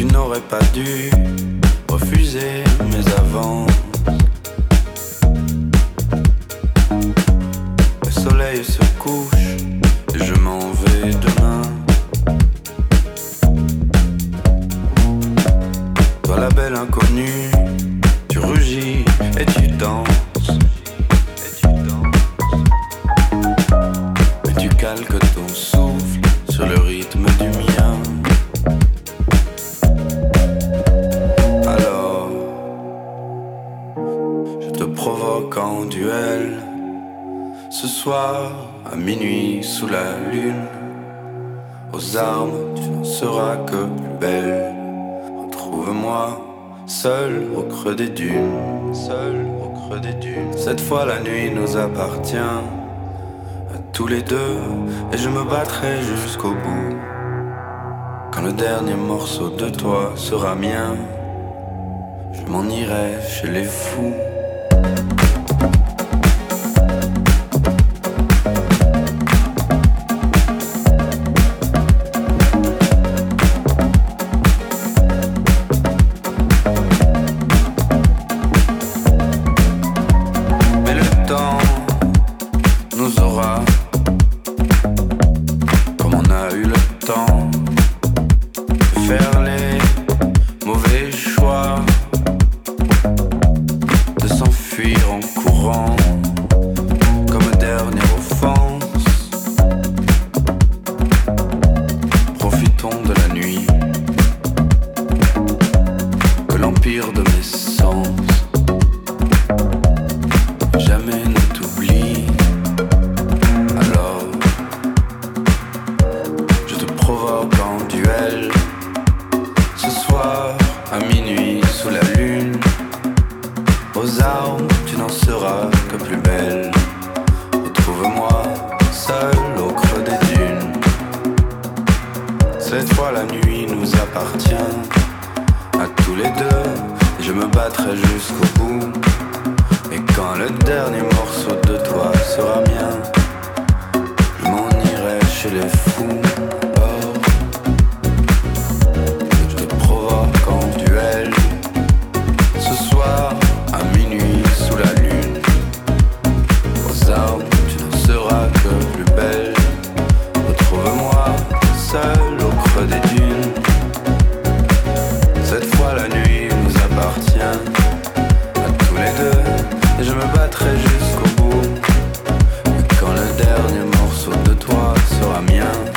Tu n'aurais pas dû refuser mes avances. Le soleil se couche et je m'en vais demain. Toi la belle inconnue, tu rugis et tu danses. Mais tu calques ton souffle sur le rythme du mien. Alors, je te provoque en duel. Ce soir, à minuit sous la lune. Aux armes, tu n'en seras que plus belle. Retrouve-moi seul au creux des dunes. Seul au creux des dunes. Cette fois la nuit nous appartient à tous les deux. Et je me battrai jusqu'au bout. Quand le dernier morceau de toi sera mien, je m'en irai chez les fous. Cette fois la nuit nous appartient à tous les deux. Et je me battrai jusqu'au bout. Et quand le dernier morceau de toi sera mien, je m'en irai chez les fous. Oh, je te provoque en duel. Ce soir à minuit sous la lune. Aux armes tu n'en seras que plus belle. Retrouve-moi seul au creux des dunes. Cette fois la nuit nous appartient à tous les deux. Et je me battrai jusqu'au bout. Et quand le dernier morceau de toi sera mien,